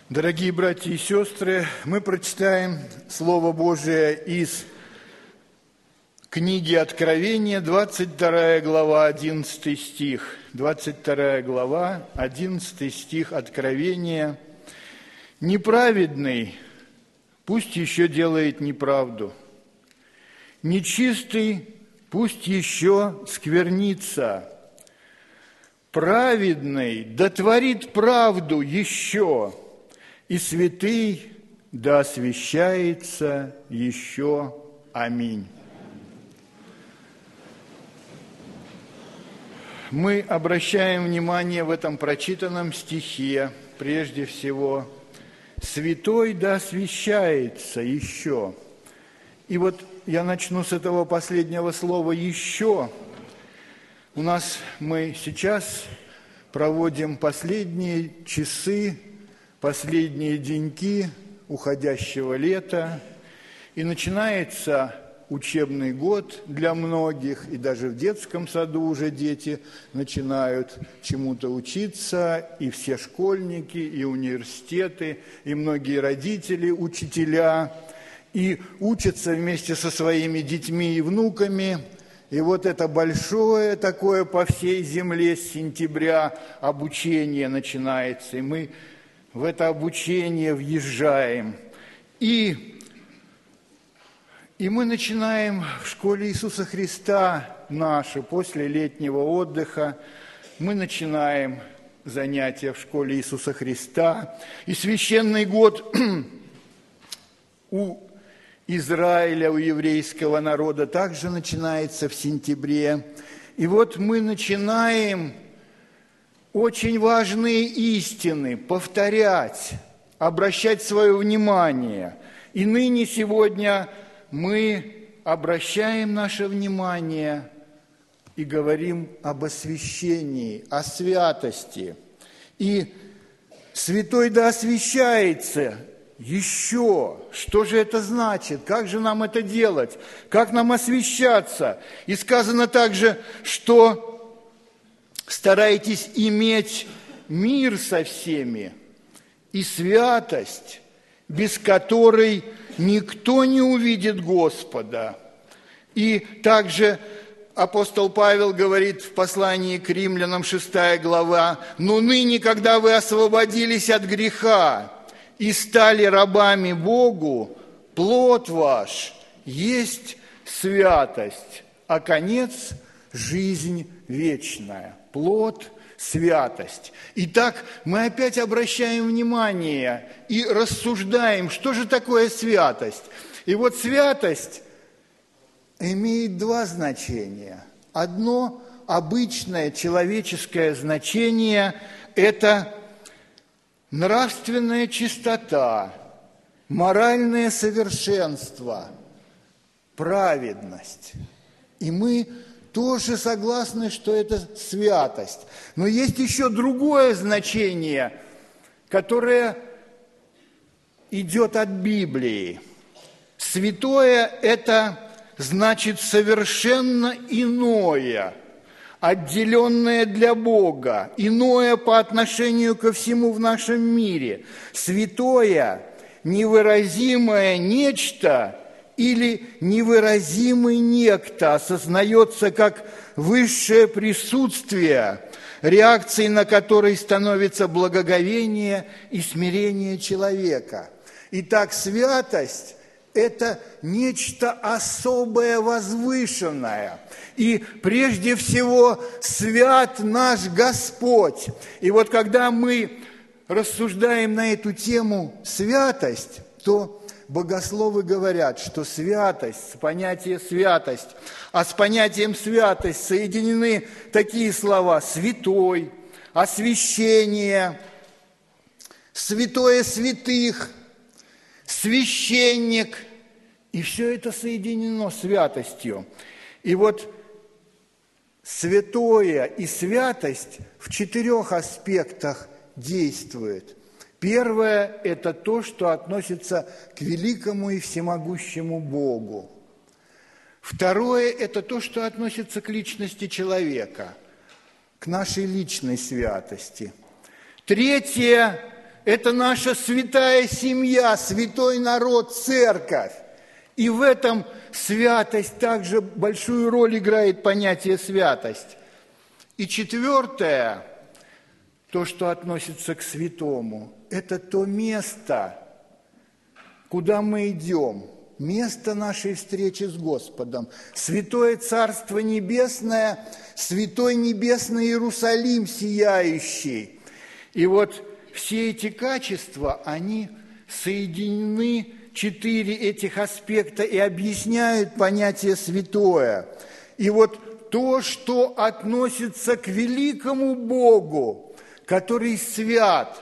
Дорогие братья и сестры, мы прочитаем Слово Божие из книги Откровения, 22 глава, 11 стих. 22 глава, 11 стих Откровения. «Неправедный пусть еще делает неправду, нечистый пусть еще сквернится, праведный да творит правду еще, и святый да освящается еще. Аминь». Мы обращаем внимание в этом прочитанном стихе, прежде всего, «святой да освящается еще». И вот я начну с этого последнего слова «еще». Мы сейчас проводим последние часы, последние деньки уходящего лета, и начинается учебный год для многих, и даже в детском саду уже дети начинают чему-то учиться, и все школьники, и университеты, и многие родители, учителя, и учатся вместе со своими детьми и внуками. И вот это большое такое по всей земле с сентября обучение начинается, и мы в это обучение въезжаем. И мы начинаем в школе Иисуса Христа наши, после летнего отдыха, мы начинаем занятия в школе Иисуса Христа. И священный год у Израиля, у еврейского народа также начинается в сентябре. И вот мы начинаем очень важные истины повторять, обращать свое внимание. И ныне, сегодня мы обращаем наше внимание и говорим об освящении, о святости. И святой да освящается еще. Что же это значит? Как же нам это делать? Как нам освящаться? И сказано также, что старайтесь иметь мир со всеми и святость, без которой никто не увидит Господа. И также апостол Павел говорит в послании к Римлянам, 6 глава: «Но ныне, когда вы освободились от греха и стали рабами Богу, плод ваш есть святость, а конец – жизнь вечная». Плод – святость. Итак, мы опять обращаем внимание и рассуждаем, что же такое святость. И вот святость имеет два значения. Одно обычное человеческое значение – это нравственная чистота, моральное совершенство, праведность. И мы тоже согласны, что это святость. Но есть еще другое значение, которое идет от Библии. Святое – это значит совершенно иное, отделенное для Бога, иное по отношению ко всему в нашем мире. Святое, невыразимое нечто или невыразимый некто осознается как высшее присутствие, реакцией на который становится благоговение и смирение человека. Итак, святость – это нечто особое, возвышенное. И прежде всего свят наш Господь. И вот когда мы рассуждаем на эту тему святость, то богословы говорят, что святость, понятие святость, а с понятием святость соединены такие слова: святой, освящение, святое святых, священник. И все это соединено святостью. И вот святое и святость в 4 аспектах действует. Первое – это то, что относится к великому и всемогущему Богу. Второе – это то, что относится к личности человека, к нашей личной святости. Третье – это наша святая семья, святой народ, церковь. И в этом святость также большую роль играет понятие святость. И четвертое, то, что относится к святому, это то место, куда мы идем, место нашей встречи с Господом. Святое Царство Небесное, святой небесный Иерусалим сияющий. И вот все эти качества, они соединены, 4 этих аспекта, и объясняют понятие святое. И вот то, что относится к великому Богу, который свят,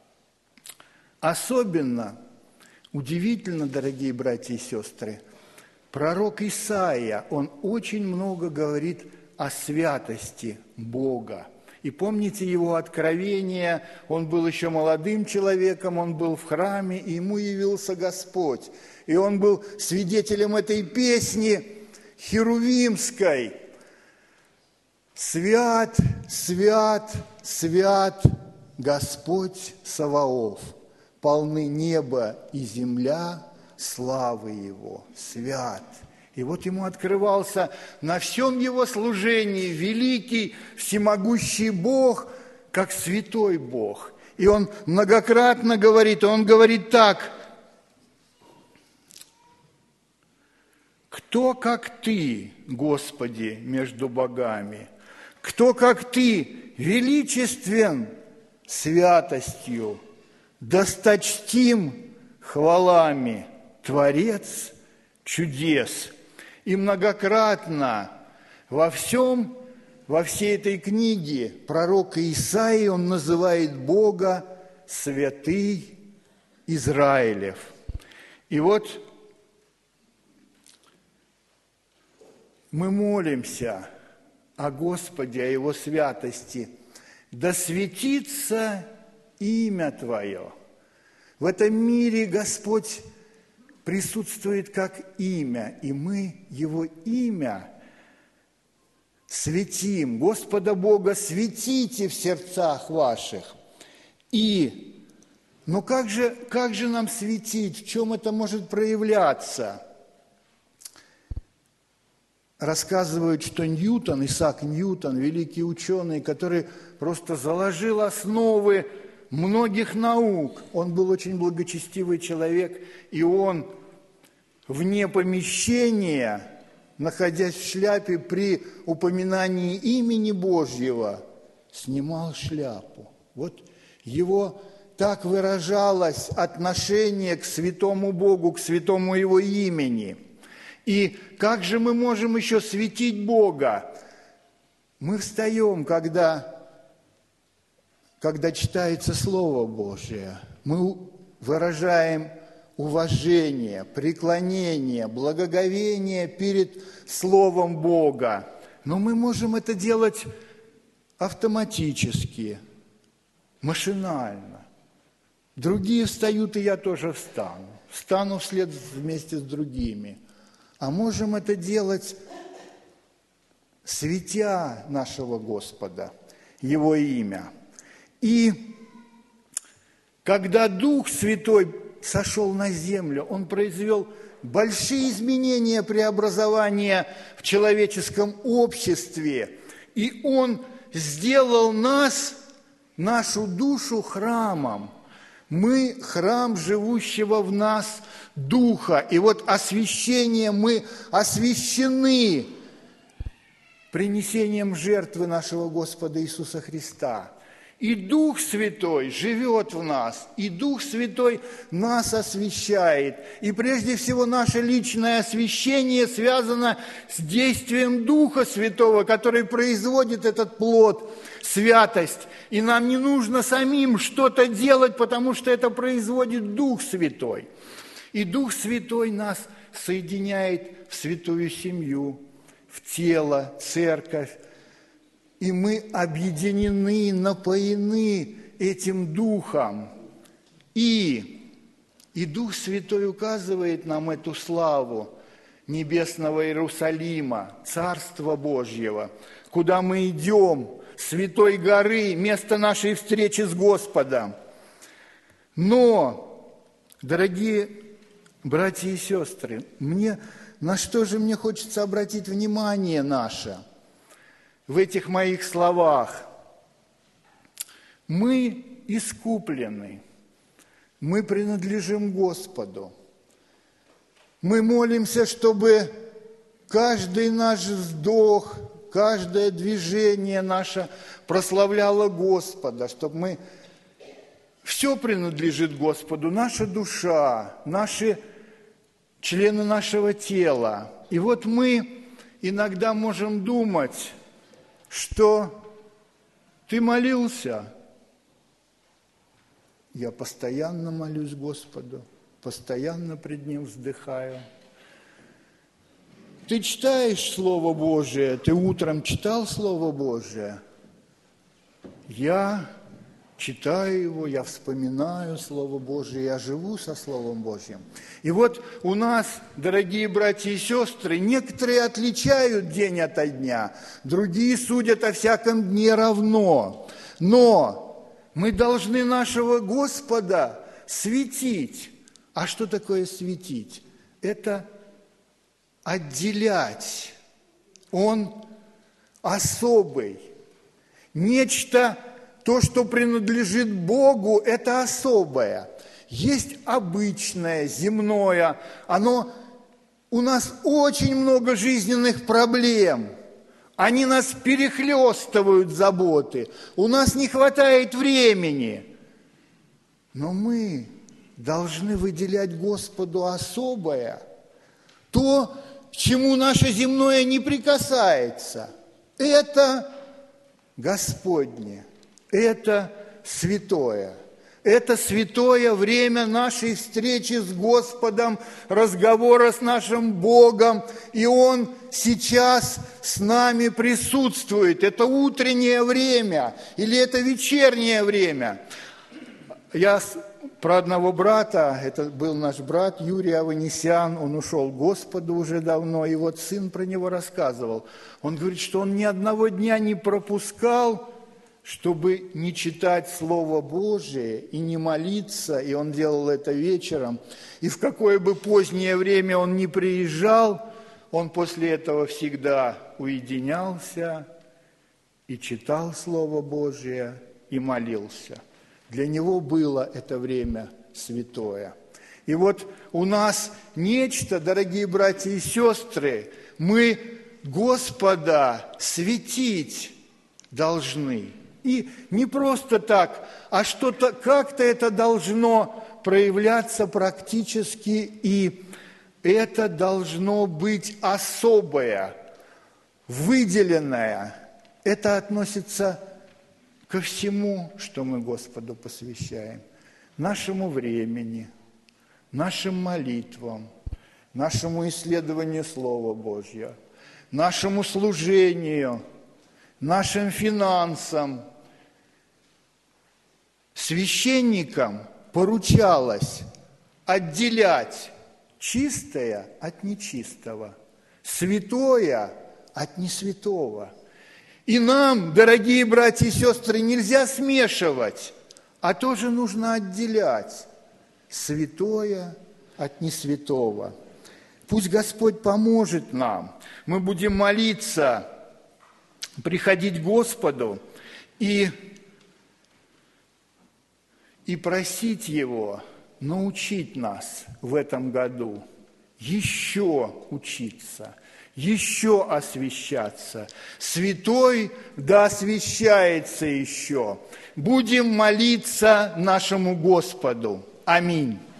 особенно удивительно, дорогие братья и сестры, пророк Исаия, он очень много говорит о святости Бога. И помните его откровение, он был еще молодым человеком, он был в храме, и ему явился Господь. И он был свидетелем этой песни херувимской. «Свят, свят, свят Господь Саваоф, полны небо и земля славы Его, свят». И вот ему открывался на всем его служении великий, всемогущий Бог, как святой Бог. И он многократно говорит, он говорит так: «Кто, как Ты, Господи, между богами? Кто, как Ты, величествен святостью, досточтим хвалами, Творец чудес». И многократно во всей этой книге пророка Исаии он называет Бога святый Израилев. И вот мы молимся о Господе, о Его святости. Да светится имя Твое. В этом мире Господь присутствует как имя, и мы Его имя светим. Господа Бога светите в сердцах ваших. Но как же нам светить? В чем это может проявляться? Рассказывают, что Исаак Ньютон, великий ученый, который просто заложил основы многих наук. Он был очень благочестивый человек, и он вне помещения, находясь в шляпе, при упоминании имени Божьего, снимал шляпу. Вот его так выражалось отношение к святому Богу, к святому Его имени. И как же мы можем еще светить Бога? Мы встаем, когда читается Слово Божие, мы выражаем уважение, преклонение, благоговение перед Словом Бога. Но мы можем это делать автоматически, машинально. Другие встают, и я тоже встану. Встану вслед вместе с другими. А можем это делать, светя нашего Господа, Его имя. И когда Дух Святой сошел на землю, Он произвел большие изменения, преобразования в человеческом обществе. И Он сделал нас, нашу душу, храмом. Мы храм живущего в нас Духа. И вот освящение, мы освящены принесением жертвы нашего Господа Иисуса Христа. И Дух Святой живет в нас, и Дух Святой нас освящает. И прежде всего наше личное освящение связано с действием Духа Святого, который производит этот плод, святость. И нам не нужно самим что-то делать, потому что это производит Дух Святой. И Дух Святой нас соединяет в святую семью, в тело, церковь. И мы объединены, напоены этим Духом. И Дух Святой указывает нам эту славу небесного Иерусалима, Царства Божьего, куда мы идем, Святой горы, место нашей встречи с Господом. Но, дорогие братья и сестры, на что же мне хочется обратить внимание наше в этих моих словах? Мы искуплены, мы принадлежим Господу. Мы молимся, чтобы каждый наш вздох, каждое движение наше прославляло Господа, чтобы все принадлежит Господу, наша душа, наши члены нашего тела. И вот мы иногда можем думать, что ты молился. Я постоянно молюсь Господу, постоянно пред Ним вздыхаю. Ты читаешь Слово Божие, ты утром читал Слово Божие? Я читаю его, я вспоминаю Слово Божие, я живу со Словом Божьим. И вот у нас, дорогие братья и сестры, некоторые отличают день ото дня, другие судят о всяком дне равно. Но мы должны нашего Господа светить. А что такое светить? Это отделять. Он особый. Нечто, то, что принадлежит Богу, это особое. Есть обычное, земное. У нас очень много жизненных проблем. Они нас перехлестывают, заботы. У нас не хватает времени. Но мы должны выделять Господу особое. То, к чему наше земное не прикасается. Это Господне. Это святое. Это святое время нашей встречи с Господом, разговора с нашим Богом. И Он сейчас с нами присутствует. Это утреннее время или это вечернее время. Я про одного брата, это был наш брат Юрий Аванесян, он ушел к Господу уже давно, и вот сын про него рассказывал. Он говорит, что он ни одного дня не пропускал, чтобы не читать Слово Божие и не молиться, и он делал это вечером. И в какое бы позднее время он ни приезжал, он после этого всегда уединялся и читал Слово Божие и молился. Для него было это время святое. И вот у нас нечто, дорогие братья и сестры, мы Господа светить должны. И не просто так, а что-то, как-то это должно проявляться практически, и это должно быть особое, выделенное. Это относится ко всему, что мы Господу посвящаем, нашему времени, нашим молитвам, нашему исследованию Слова Божьего, нашему служению, нашим финансам. Священникам поручалось отделять чистое от нечистого, святое от несвятого. И нам, дорогие братья и сестры, нельзя смешивать, а тоже нужно отделять святое от несвятого. Пусть Господь поможет нам. Мы будем молиться, приходить к Господу и просить Его научить нас в этом году еще учиться, еще освящаться. Святой да освящается еще. Будем молиться нашему Господу. Аминь.